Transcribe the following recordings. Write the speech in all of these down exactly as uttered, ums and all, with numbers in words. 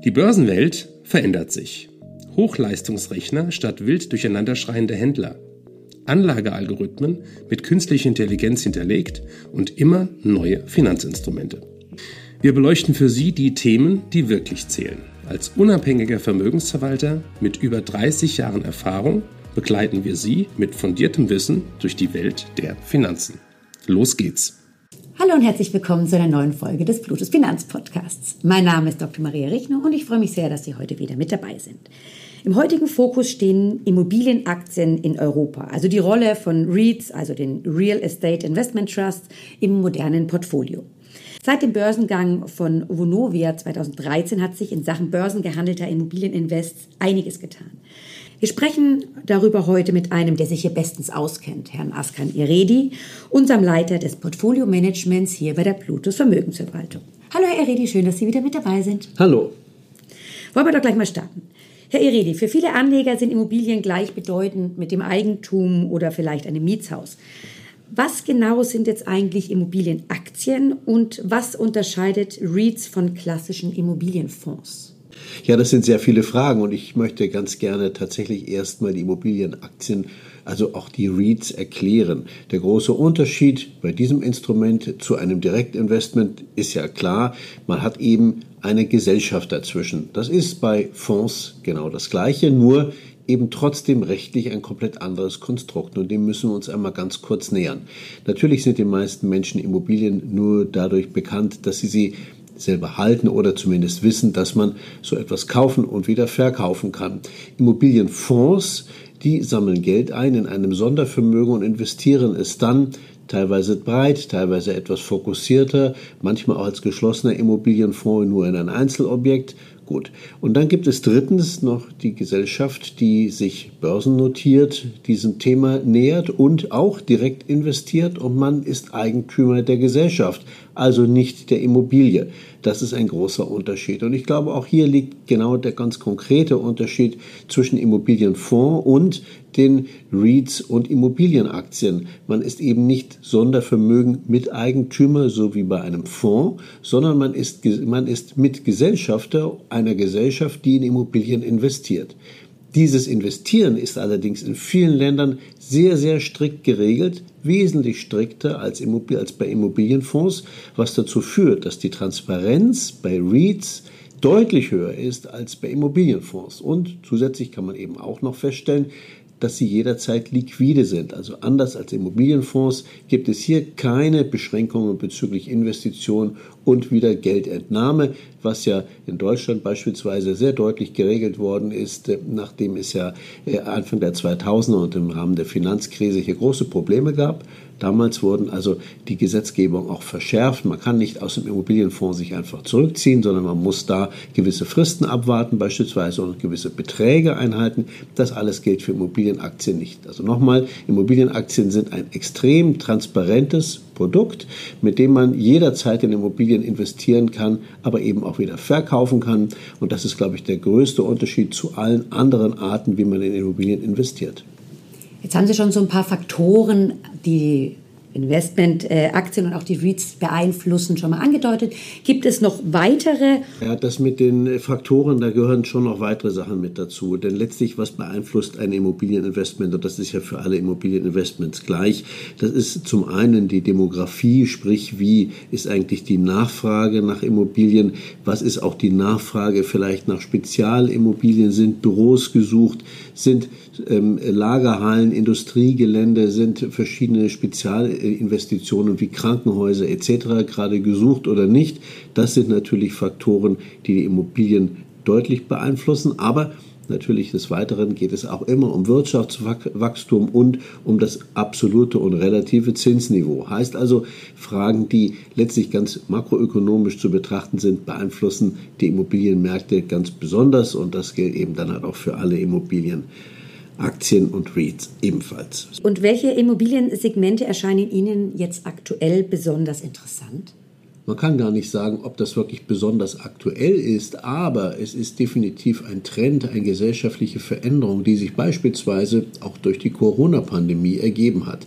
Die Börsenwelt verändert sich. Hochleistungsrechner statt wild durcheinanderschreiende Händler. Anlagealgorithmen mit künstlicher Intelligenz hinterlegt und immer neue Finanzinstrumente. Wir beleuchten für Sie die Themen, die wirklich zählen. Als unabhängiger Vermögensverwalter mit über dreißig Jahren Erfahrung begleiten wir Sie mit fundiertem Wissen durch die Welt der Finanzen. Los geht's! Hallo und herzlich willkommen zu einer neuen Folge des Plutus Finanzpodcasts. Mein Name ist Doktor Maria Richner und ich freue mich sehr, dass Sie heute wieder mit dabei sind. Im heutigen Fokus stehen Immobilienaktien in Europa, also die Rolle von REITs, also den Real Estate Investment Trusts, im modernen Portfolio. Seit dem Börsengang von Vonovia zweitausenddreizehn hat sich in Sachen börsengehandelter Immobilieninvests einiges getan. Wir sprechen darüber heute mit einem, der sich hier bestens auskennt, Herrn Askan Iredi, unserem Leiter des Portfolio-Managements hier bei der Plutus Vermögensverwaltung. Hallo Herr Iredi, schön, dass Sie wieder mit dabei sind. Hallo. Wollen wir doch gleich mal starten. Herr Iredi, für viele Anleger sind Immobilien gleichbedeutend mit dem Eigentum oder vielleicht einem Mietshaus. Was genau sind jetzt eigentlich Immobilienaktien und was unterscheidet REITs von klassischen Immobilienfonds? Ja, das sind sehr viele Fragen und ich möchte ganz gerne tatsächlich erstmal die Immobilienaktien, also auch die REITs, erklären. Der große Unterschied bei diesem Instrument zu einem Direktinvestment ist ja klar, man hat eben eine Gesellschaft dazwischen. Das ist bei Fonds genau das Gleiche, nur eben trotzdem rechtlich ein komplett anderes Konstrukt und dem müssen wir uns einmal ganz kurz nähern. Natürlich sind den meisten Menschen Immobilien nur dadurch bekannt, dass sie sie selber halten oder zumindest wissen, dass man so etwas kaufen und wieder verkaufen kann. Immobilienfonds, die sammeln Geld ein in einem Sondervermögen und investieren es dann teilweise breit, teilweise etwas fokussierter, manchmal auch als geschlossener Immobilienfonds nur in ein Einzelobjekt. Gut. Und dann gibt es drittens noch die Gesellschaft, die sich börsennotiert, diesem Thema nähert und auch direkt investiert und man ist Eigentümer der Gesellschaft, also nicht der Immobilie. Das ist ein großer Unterschied. Und ich glaube, auch hier liegt genau der ganz konkrete Unterschied zwischen Immobilienfonds und den REITs und Immobilienaktien. Man ist eben nicht Sondervermögen Miteigentümer, so wie bei einem Fonds, sondern man ist, man ist Mitgesellschafter einer Gesellschaft, die in Immobilien investiert. Dieses Investieren ist allerdings in vielen Ländern sehr, sehr strikt geregelt, wesentlich strikter als, Immobil- als bei Immobilienfonds, was dazu führt, dass die Transparenz bei REITs deutlich höher ist als bei Immobilienfonds. Und zusätzlich kann man eben auch noch feststellen, dass sie jederzeit liquide sind. Also anders als Immobilienfonds gibt es hier keine Beschränkungen bezüglich Investition und wieder Geldentnahme, was ja in Deutschland beispielsweise sehr deutlich geregelt worden ist, nachdem es ja Anfang der zweitausender und im Rahmen der Finanzkrise hier große Probleme gab. Damals wurden also die Gesetzgebung auch verschärft. Man kann nicht aus dem Immobilienfonds sich einfach zurückziehen, sondern man muss da gewisse Fristen abwarten, beispielsweise und gewisse Beträge einhalten. Das alles gilt für Immobilienaktien nicht. Also nochmal, Immobilienaktien sind ein extrem transparentes Produkt, mit dem man jederzeit in Immobilien investieren kann, aber eben auch wieder verkaufen kann. Und das ist, glaube ich, der größte Unterschied zu allen anderen Arten, wie man in Immobilien investiert. Jetzt haben Sie schon so ein paar Faktoren, die Investmentaktien und auch die REITs beeinflussen, schon mal angedeutet. Gibt es noch weitere? Ja, das mit den Faktoren, da gehören schon noch weitere Sachen mit dazu. Denn letztlich, was beeinflusst ein Immobilieninvestment, und das ist ja für alle Immobilieninvestments gleich, das ist zum einen die Demografie, sprich, wie ist eigentlich die Nachfrage nach Immobilien, was ist auch die Nachfrage vielleicht nach Spezialimmobilien, sind Büros gesucht, sind ähm, Lagerhallen, Industriegelände, sind verschiedene Spezialinvestitionen wie Krankenhäuser et cetera gerade gesucht oder nicht. Das sind natürlich Faktoren, die die Immobilien deutlich beeinflussen, aber natürlich des Weiteren geht es auch immer um Wirtschaftswachstum und um das absolute und relative Zinsniveau. Heißt also, Fragen, die letztlich ganz makroökonomisch zu betrachten sind, beeinflussen die Immobilienmärkte ganz besonders und das gilt eben dann halt auch für alle Immobilien. Aktien und REITs ebenfalls. Und welche Immobiliensegmente erscheinen Ihnen jetzt aktuell besonders interessant? Man kann gar nicht sagen, ob das wirklich besonders aktuell ist, aber es ist definitiv ein Trend, eine gesellschaftliche Veränderung, die sich beispielsweise auch durch die Corona-Pandemie ergeben hat.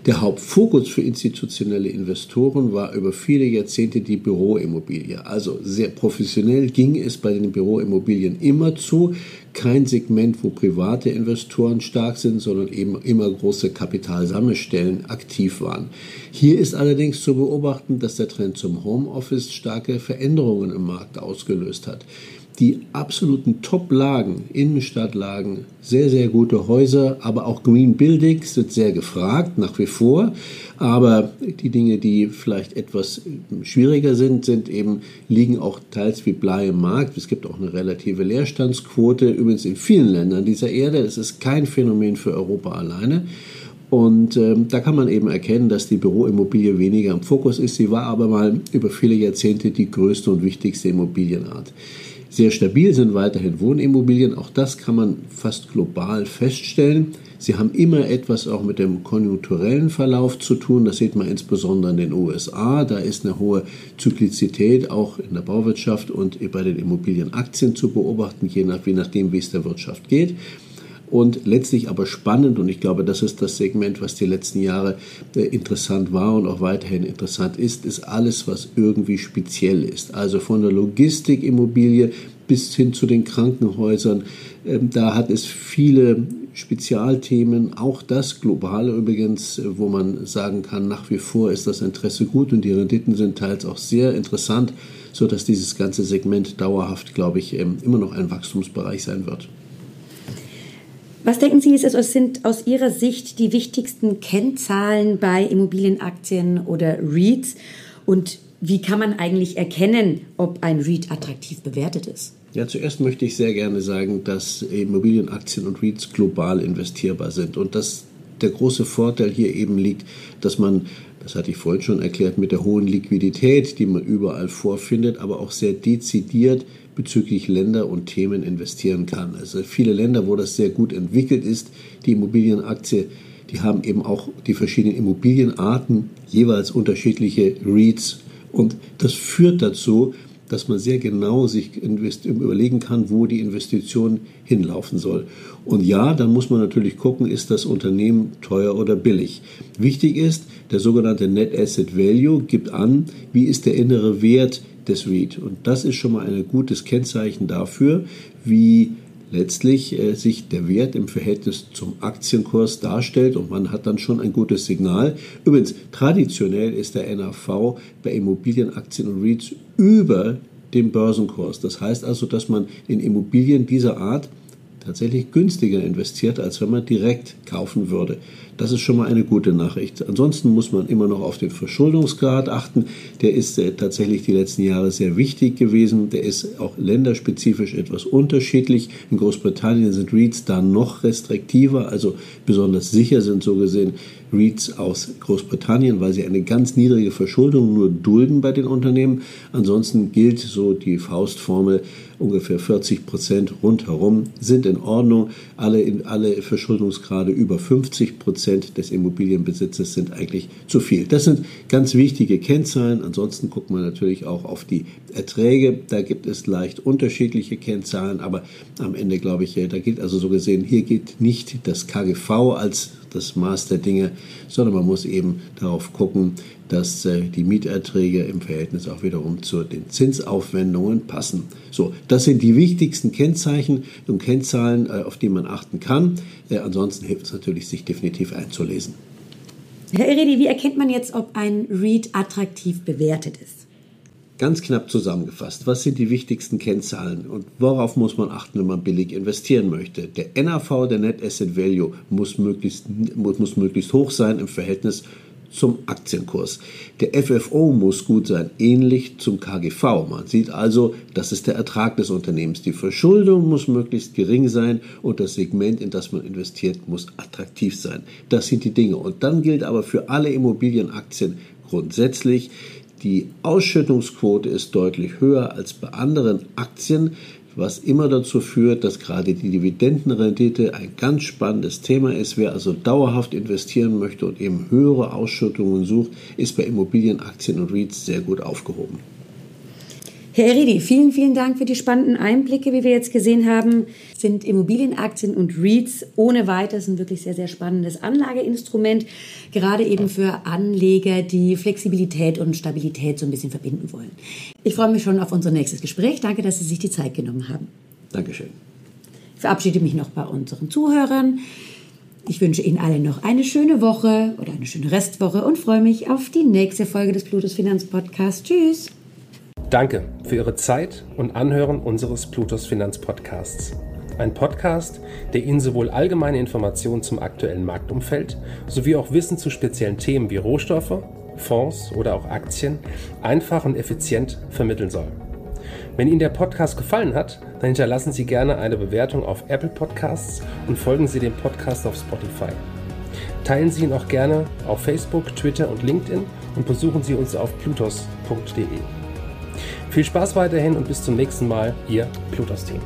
Der Hauptfokus für institutionelle Investoren war über viele Jahrzehnte die Büroimmobilie. Also sehr professionell ging es bei den Büroimmobilien immer zu. Kein Segment, wo private Investoren stark sind, sondern eben immer große Kapitalsammelstellen aktiv waren. Hier ist allerdings zu beobachten, dass der Trend zum Homeoffice starke Veränderungen im Markt ausgelöst hat. Die absoluten Top-Lagen, Innenstadtlagen, sehr, sehr gute Häuser, aber auch Green Buildings sind sehr gefragt, nach wie vor. Aber die Dinge, die vielleicht etwas schwieriger sind, sind eben, liegen auch teils wie Blei im Markt. Es gibt auch eine relative Leerstandsquote, übrigens in vielen Ländern dieser Erde. Das ist kein Phänomen für Europa alleine. Und ähm, da kann man eben erkennen, dass die Büroimmobilie weniger im Fokus ist. Sie war aber mal über viele Jahrzehnte die größte und wichtigste Immobilienart. Sehr stabil sind weiterhin Wohnimmobilien, auch das kann man fast global feststellen. Sie haben immer etwas auch mit dem konjunkturellen Verlauf zu tun, das sieht man insbesondere in den U S A, da ist eine hohe Zyklizität auch in der Bauwirtschaft und bei den Immobilienaktien zu beobachten, je, nach, je nachdem, wie es der Wirtschaft geht. Und letztlich aber spannend, und ich glaube, das ist das Segment, was die letzten Jahre äh, interessant war und auch weiterhin interessant ist, ist alles, was irgendwie speziell ist. Also von der Logistikimmobilie bis hin zu den Krankenhäusern. Ähm, da hat es viele Spezialthemen, auch das Globale übrigens, wo man sagen kann, nach wie vor ist das Interesse gut und die Renditen sind teils auch sehr interessant, sodass dieses ganze Segment dauerhaft, glaube ich, ähm, immer noch ein Wachstumsbereich sein wird. Was denken Sie, ist es, sind aus Ihrer Sicht die wichtigsten Kennzahlen bei Immobilienaktien oder REITs? Und wie kann man eigentlich erkennen, ob ein REIT attraktiv bewertet ist? Ja, zuerst möchte ich sehr gerne sagen, dass Immobilienaktien und REITs global investierbar sind und dass der große Vorteil hier eben liegt, dass man, das hatte ich vorhin schon erklärt, mit der hohen Liquidität, die man überall vorfindet, aber auch sehr dezidiert bezüglich Länder und Themen investieren kann. Also viele Länder, wo das sehr gut entwickelt ist, die Immobilienaktie, die haben eben auch die verschiedenen Immobilienarten, jeweils unterschiedliche REITs. Und das führt dazu, dass man sehr genau sich überlegen kann, wo die Investition hinlaufen soll. Und ja, dann muss man natürlich gucken, ist das Unternehmen teuer oder billig. Wichtig ist, der sogenannte Net Asset Value gibt an, wie ist der innere Wert des REIT. Und das ist schon mal ein gutes Kennzeichen dafür, wie letztlich äh, sich der Wert im Verhältnis zum Aktienkurs darstellt und man hat dann schon ein gutes Signal. Übrigens, traditionell ist der N A V bei Immobilienaktien und REITs über dem Börsenkurs. Das heißt also, dass man in Immobilien dieser Art tatsächlich günstiger investiert, als wenn man direkt kaufen würde. Das ist schon mal eine gute Nachricht. Ansonsten muss man immer noch auf den Verschuldungsgrad achten. Der ist äh, tatsächlich die letzten Jahre sehr wichtig gewesen. Der ist auch länderspezifisch etwas unterschiedlich. In Großbritannien sind REITs da noch restriktiver, also besonders sicher sind so gesehen REITs aus Großbritannien, weil sie eine ganz niedrige Verschuldung nur dulden bei den Unternehmen. Ansonsten gilt so die Faustformel, ungefähr vierzig Prozent rundherum sind in Ordnung. Alle, in, alle Verschuldungsgrade über fünfzig Prozent des Immobilienbesitzes sind eigentlich zu viel. Das sind ganz wichtige Kennzahlen. Ansonsten guckt man natürlich auch auf die Erträge. Da gibt es leicht unterschiedliche Kennzahlen, aber am Ende glaube ich, da gilt also so gesehen, hier gilt nicht das K G V als das Maß der Dinge, sondern man muss eben darauf gucken, dass äh, die Mieterträge im Verhältnis auch wiederum zu den Zinsaufwendungen passen. So, das sind die wichtigsten Kennzeichen und Kennzahlen, äh, auf die man achten kann. Äh, ansonsten hilft es natürlich, sich definitiv einzulesen. Herr Eredi, wie erkennt man jetzt, ob ein REIT attraktiv bewertet ist? Ganz knapp zusammengefasst, was sind die wichtigsten Kennzahlen und worauf muss man achten, wenn man billig investieren möchte? Der N A V, der Net Asset Value, muss möglichst, muss, muss möglichst hoch sein im Verhältnis zum Aktienkurs. Der F F O muss gut sein, ähnlich zum K G V. Man sieht also, das ist der Ertrag des Unternehmens. Die Verschuldung muss möglichst gering sein und das Segment, in das man investiert, muss attraktiv sein. Das sind die Dinge. Und dann gilt aber für alle Immobilienaktien grundsätzlich, die Ausschüttungsquote ist deutlich höher als bei anderen Aktien, was immer dazu führt, dass gerade die Dividendenrendite ein ganz spannendes Thema ist. Wer also dauerhaft investieren möchte und eben höhere Ausschüttungen sucht, ist bei Immobilienaktien und REITs sehr gut aufgehoben. Herr Eridi, vielen, vielen Dank für die spannenden Einblicke, wie wir jetzt gesehen haben. Sind Immobilienaktien und REITs ohne weiteres ein wirklich sehr, sehr spannendes Anlageinstrument, gerade eben für Anleger, die Flexibilität und Stabilität so ein bisschen verbinden wollen. Ich freue mich schon auf unser nächstes Gespräch. Danke, dass Sie sich die Zeit genommen haben. Dankeschön. Ich verabschiede mich noch bei unseren Zuhörern. Ich wünsche Ihnen allen noch eine schöne Woche oder eine schöne Restwoche und freue mich auf die nächste Folge des Plutos Finanzpodcasts. Tschüss! Danke für Ihre Zeit und Anhören unseres Plutos Finanzpodcasts. Ein Podcast, der Ihnen sowohl allgemeine Informationen zum aktuellen Marktumfeld sowie auch Wissen zu speziellen Themen wie Rohstoffe, Fonds oder auch Aktien einfach und effizient vermitteln soll. Wenn Ihnen der Podcast gefallen hat, dann hinterlassen Sie gerne eine Bewertung auf Apple Podcasts und folgen Sie dem Podcast auf Spotify. Teilen Sie ihn auch gerne auf Facebook, Twitter und LinkedIn und besuchen Sie uns auf plutos punkt de. Viel Spaß weiterhin und bis zum nächsten Mal, Ihr Plutos-Team.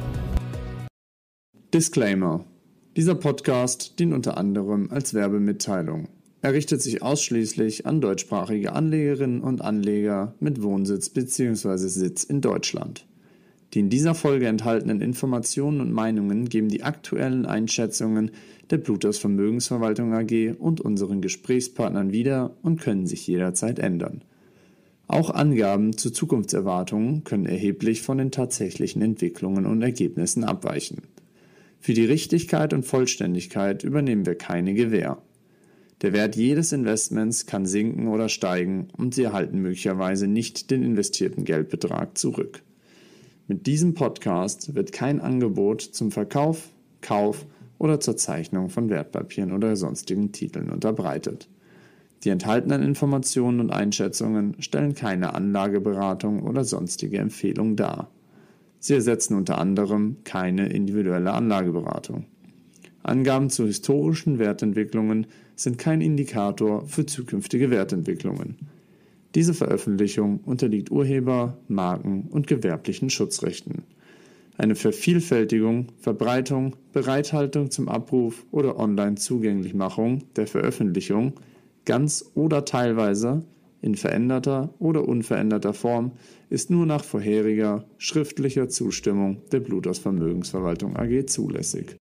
Disclaimer: Dieser Podcast dient unter anderem als Werbemitteilung. Er richtet sich ausschließlich an deutschsprachige Anlegerinnen und Anleger mit Wohnsitz bzw. Sitz in Deutschland. Die in dieser Folge enthaltenen Informationen und Meinungen geben die aktuellen Einschätzungen der Plutos Vermögensverwaltung A G und unseren Gesprächspartnern wieder und können sich jederzeit ändern. Auch Angaben zu Zukunftserwartungen können erheblich von den tatsächlichen Entwicklungen und Ergebnissen abweichen. Für die Richtigkeit und Vollständigkeit übernehmen wir keine Gewähr. Der Wert jedes Investments kann sinken oder steigen und Sie erhalten möglicherweise nicht den investierten Geldbetrag zurück. Mit diesem Podcast wird kein Angebot zum Verkauf, Kauf oder zur Zeichnung von Wertpapieren oder sonstigen Titeln unterbreitet. Die enthaltenen Informationen und Einschätzungen stellen keine Anlageberatung oder sonstige Empfehlung dar. Sie ersetzen unter anderem keine individuelle Anlageberatung. Angaben zu historischen Wertentwicklungen sind kein Indikator für zukünftige Wertentwicklungen. Diese Veröffentlichung unterliegt Urheber-, Marken- und gewerblichen Schutzrechten. Eine Vervielfältigung, Verbreitung, Bereithaltung zum Abruf oder Online-Zugänglichmachung der Veröffentlichung ganz oder teilweise, in veränderter oder unveränderter Form, ist nur nach vorheriger schriftlicher Zustimmung der Plutos Vermögensverwaltung A G zulässig.